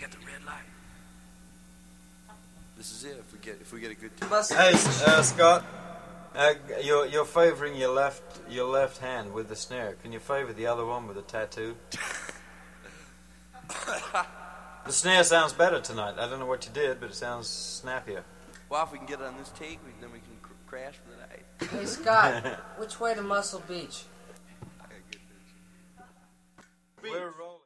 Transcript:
at the red light. This is it. If we get a good team. Hey, Scott. You're favoring your left hand with the snare. Can you favor the other one with a tattoo? The snare sounds better tonight. I don't know what you did, but it sounds snappier. Well, if we can get it on this tape, then we can crash for the night. Hey, Scott, which way to Muscle Beach?